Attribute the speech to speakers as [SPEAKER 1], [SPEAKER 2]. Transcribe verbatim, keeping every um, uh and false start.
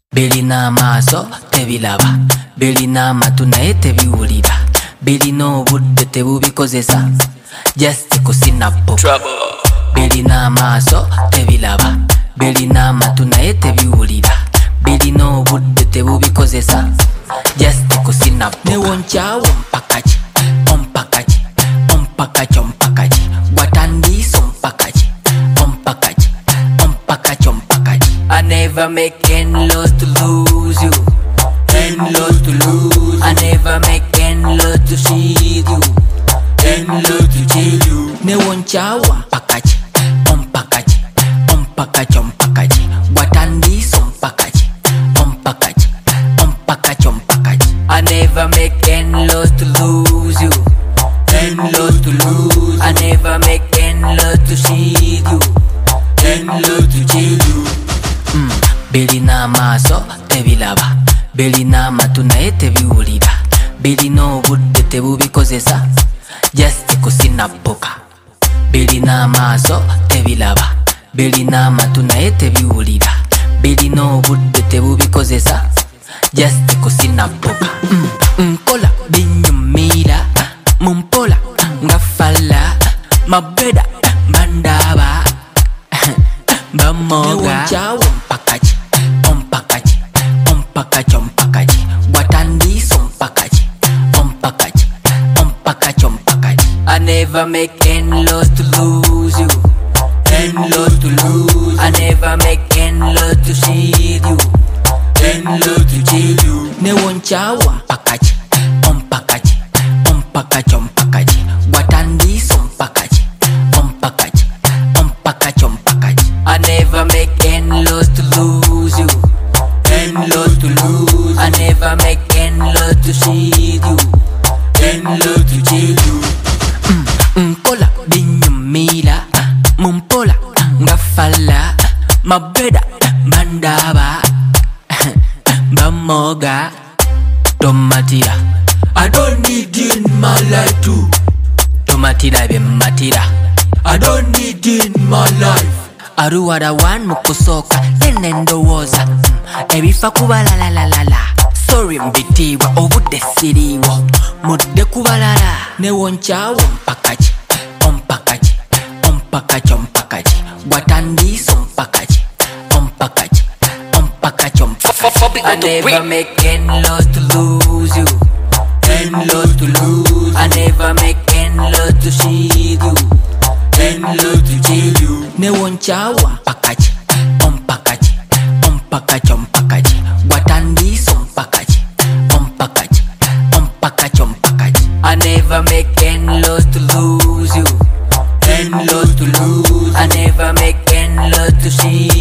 [SPEAKER 1] Birina amaaso tebilaba, birina amatu naye tebiwulira, birina obudde tebubikozesa, just kusinapo. Birina amaaso tebilaba, birina amatu naye tebiwulira, birina obudde tebubikozesa, just kusinapo. Newonchawo mpakachi, ompakachi, ompakachi, ompakachi, watandisa ompakachi, ompakachi, ompakachi, ompakachi. I never make any loss to lose you, any loss to lose. I never make any loss to see you, any loss to chill you. Newonchawo ompakachi, ompakachi, ompakachi, ompakachi, watandisa ompakachi, ompakachi, ompakachi, ompakachi. I never make any loss to lose you, any loss to lose. I never make any loss to see you, any loss to chill you. Mm. Birina amaaso tebilaba, birina amatu naye tebiwulira, birina obudde tebubikozesa, just kusinapoka. Birina amaaso tebilaba, birina amatu naye tebiwulira, birina obudde tebubikozesa, just kusinapoka. Mm. Nkola binyumira, mumpola ngafala, mabeda bandaba, bamoga. Newonchawo ompakachi, ompakachi, ompakachi, ompakachi, watandisa ompakachi, ompakachi, ompakachi, ompakachi. I never make any loss to lose you, any loss to lose. I never make any loss to see you, any loss to chill you. Newonchawo ompakachi, ompakachi, ompakachi, ompakachi, watandisa ompakachi, ompakachi, ompakachi, ompakachi. I never make any loss to lose you, any loss to lose. I never make any loss to see you, any loss to chill you. Mm. Nkola binyumira, mumpola ngafala, mabeda bandaba, bamoga. Tomatira, I don't need you in my life too. Tomatira be matira, I don't need you in my life. Aruwara wan mukusoka yenendowoza, ebifa kubalala la la la. Sorry mbitiwa obudde siriwo, mudde kubalala. Newonchawo ompakachi, ompakachi, ompakachi, ompakachi, watandisa ompakachi, ompakachi, ompakachi, ompakachi. I never make any loss to lose you, any loss to lose. I never make any loss to see you, any loss to chill you. Newonchawo ompakachi, ompakachi, ompakachi, ompakachi, watandisa ompakachi, ompakachi, ompakachi, ompakachi. I never make any loss to lose you, any loss to lose. I never make any loss to see